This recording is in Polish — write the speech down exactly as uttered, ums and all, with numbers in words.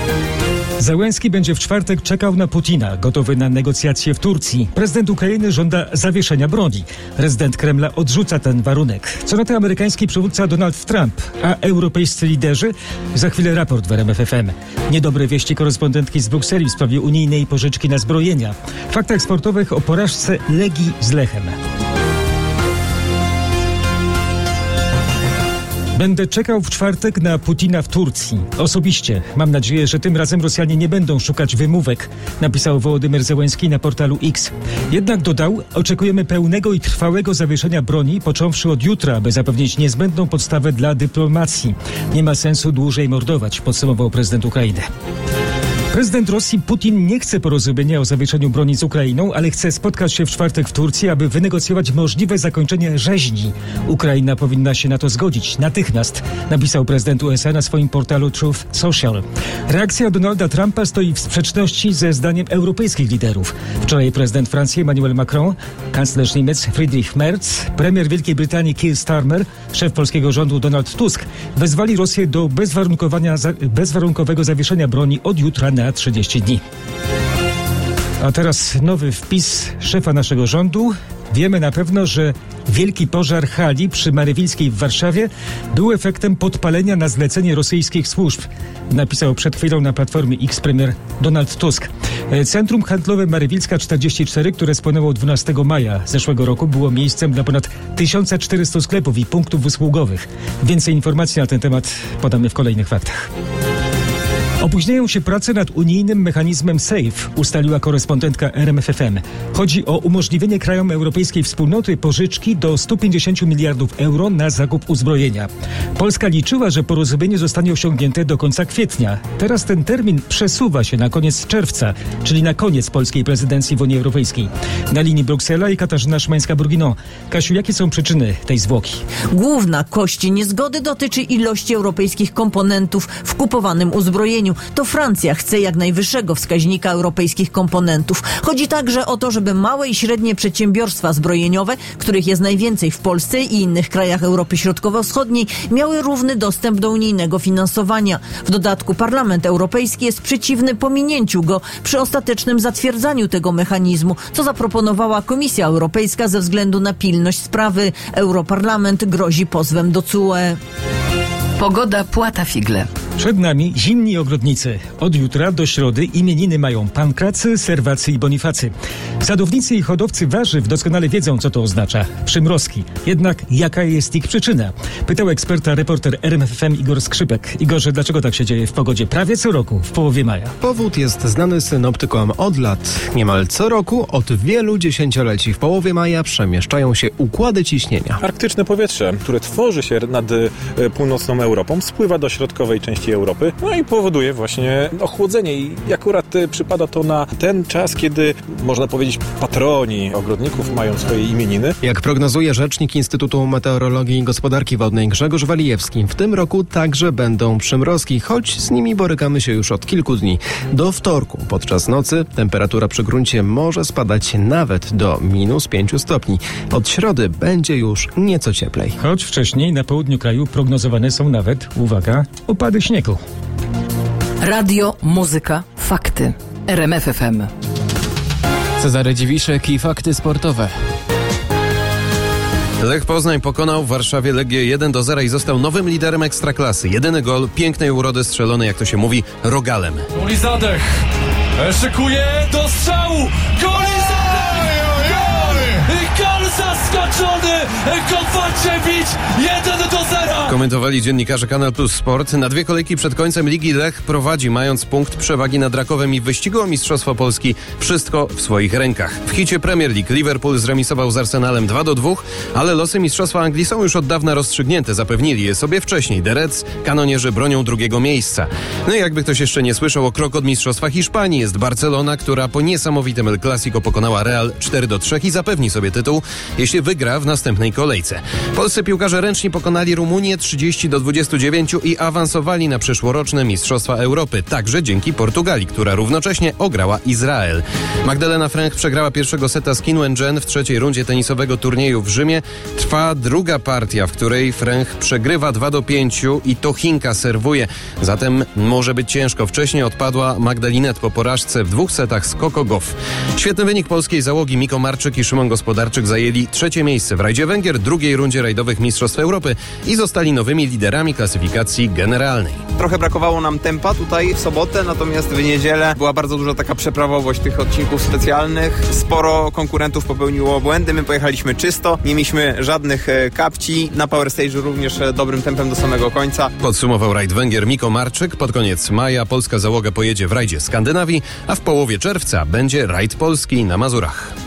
Zełenski będzie w czwartek czekał na Putina, gotowy na negocjacje w Turcji. Prezydent Ukrainy żąda zawieszenia broni. Rezydent Kremla odrzuca ten warunek. Co na to amerykański przywódca Donald Trump, a europejscy liderzy? Za chwilę raport w R M F F M. Niedobre wieści korespondentki z Brukseli w sprawie unijnej pożyczki na zbrojenia. W faktach sportowych o porażce Legii z Lechem. Będę czekał w czwartek na Putina w Turcji. Osobiście. Mam nadzieję, że tym razem Rosjanie nie będą szukać wymówek, napisał Wołodymyr Zełenski na portalu X. Jednak dodał, oczekujemy pełnego i trwałego zawieszenia broni, począwszy od jutra, aby zapewnić niezbędną podstawę dla dyplomacji. Nie ma sensu dłużej mordować, podsumował prezydent Ukrainy. Prezydent Rosji Putin nie chce porozumienia o zawieszeniu broni z Ukrainą, ale chce spotkać się w czwartek w Turcji, aby wynegocjować możliwe zakończenie rzeźni. Ukraina powinna się na to zgodzić natychmiast, napisał prezydent U S A na swoim portalu Truth Social. Reakcja Donalda Trumpa stoi w sprzeczności ze zdaniem europejskich liderów. Wczoraj prezydent Francji Emmanuel Macron, kanclerz Niemiec Friedrich Merz, premier Wielkiej Brytanii Keir Starmer, szef polskiego rządu Donald Tusk wezwali Rosję do bezwarunkowania, bezwarunkowego zawieszenia broni od jutra na trzydzieści dni. A teraz nowy wpis szefa naszego rządu. Wiemy na pewno, że wielki pożar hali przy Marywilskiej w Warszawie był efektem podpalenia na zlecenie rosyjskich służb, napisał przed chwilą na Platformie X premier Donald Tusk. Centrum handlowe Marywilska czterdzieści cztery, które spłonęło dwunastego maja zeszłego roku, było miejscem dla ponad tysiąc czterysta sklepów i punktów usługowych. Więcej informacji na ten temat podamy w kolejnych faktach. Opóźniają się prace nad unijnym mechanizmem SAFE, ustaliła korespondentka R M F F M. Chodzi o umożliwienie krajom Europejskiej Wspólnoty pożyczki do stu pięćdziesięciu miliardów euro na zakup uzbrojenia. Polska liczyła, że porozumienie zostanie osiągnięte do końca kwietnia. Teraz ten termin przesuwa się na koniec czerwca, czyli na koniec polskiej prezydencji w Unii Europejskiej. Na linii Bruksela i Katarzyna Szymańska-Burginon. Kasiu, jakie są przyczyny tej zwłoki? Główna kość niezgody dotyczy ilości europejskich komponentów w kupowanym uzbrojeniu. To Francja chce jak najwyższego wskaźnika europejskich komponentów. Chodzi także o to, żeby małe i średnie przedsiębiorstwa zbrojeniowe, których jest najwięcej w Polsce i innych krajach Europy Środkowo-Wschodniej, miały równy dostęp do unijnego finansowania. W dodatku Parlament Europejski jest przeciwny pominięciu go przy ostatecznym zatwierdzaniu tego mechanizmu, co zaproponowała Komisja Europejska ze względu na pilność sprawy. Europarlament grozi pozwem do C U E. Pogoda, płata figle. Przed nami zimni ogrodnicy. Od jutra do środy imieniny mają Pankracy, Serwacy i Bonifacy. Sadownicy i hodowcy warzyw doskonale wiedzą, co to oznacza. Przymrozki. Jednak jaka jest ich przyczyna? Pytał eksperta, reporter R M F F M Igor Skrzypek. Igorze, dlaczego tak się dzieje w pogodzie prawie co roku, w połowie maja? Powód jest znany synoptykom od lat. Niemal co roku, od wielu dziesięcioleci w połowie maja przemieszczają się układy ciśnienia. Arktyczne powietrze, które tworzy się nad y, północną Europą, spływa do środkowej części Europy, no i powoduje właśnie ochłodzenie. I akurat y, przypada to na ten czas, kiedy, można powiedzieć, patroni ogrodników mają swoje imieniny. Jak prognozuje rzecznik Instytutu Meteorologii i Gospodarki Wodnej Grzegorz Walijewski, w tym roku także będą przymrozki, choć z nimi borykamy się już od kilku dni. Do wtorku podczas nocy temperatura przy gruncie może spadać nawet do minus pięciu stopni. Od środy będzie już nieco cieplej. Choć wcześniej na południu kraju prognozowane są nawet, uwaga, opady śniegu. Radio, muzyka, fakty. R M F F M. Cezary Dziwiszek i fakty sportowe. Lech Poznań pokonał w Warszawie Legię jeden do zera i został nowym liderem Ekstraklasy. Jedyny gol pięknej urody strzelony, jak to się mówi, rogalem. Goli Zadech szykuje do strzału. Goli Zadech! Gol zaskoczony! Kowaczewicz jeden do zera! Komentowali dziennikarze Kanal Plus Sport. Na dwie kolejki przed końcem ligi Lech prowadzi, mając punkt przewagi nad Rakowem i w wyścigu o Mistrzostwo Polski wszystko w swoich rękach. W hicie Premier League Liverpool zremisował z Arsenalem dwa do dwóch, ale losy Mistrzostwa Anglii są już od dawna rozstrzygnięte. Zapewnili je sobie wcześniej. The Reds, kanonierzy bronią drugiego miejsca. No i jakby ktoś jeszcze nie słyszał, o krok od Mistrzostwa Hiszpanii jest Barcelona, która po niesamowitym El Clasico pokonała Real cztery do trzech i zapewni sobie tytuł. jeśli wygra w następnej kolejce. Polscy piłkarze ręczni pokonali Rumunię trzydzieści do dwudziestu dziewięciu i awansowali na przyszłoroczne Mistrzostwa Europy, także dzięki Portugalii, która równocześnie ograła Izrael. Magdalena Fręch przegrała pierwszego seta z Qin Wen-jen w trzeciej rundzie tenisowego turnieju w Rzymie. Trwa druga partia, w której Fręch przegrywa dwa do pięciu i to Chinka serwuje. Zatem może być ciężko. Wcześniej odpadła Magdalinet po porażce w dwóch setach z Coco Gauff. Świetny wynik polskiej załogi. Miko Marczyk i Szymon Gospodarczyk zajęli trzecie miejsce w rajdzie Węgier, drugiej rundzie rajdowych Mistrzostw Europy i zostali nowymi liderami klasyfikacji generalnej. Trochę brakowało nam tempa tutaj w sobotę, natomiast w niedzielę była bardzo duża taka przeprawowość tych odcinków specjalnych. Sporo konkurentów popełniło błędy, my pojechaliśmy czysto, nie mieliśmy żadnych kapci. Na Power Stage'u również dobrym tempem do samego końca. Podsumował rajd Węgier Miko Marczyk. Pod koniec maja polska załoga pojedzie w rajdzie Skandynawii, a w połowie czerwca będzie rajd Polski na Mazurach.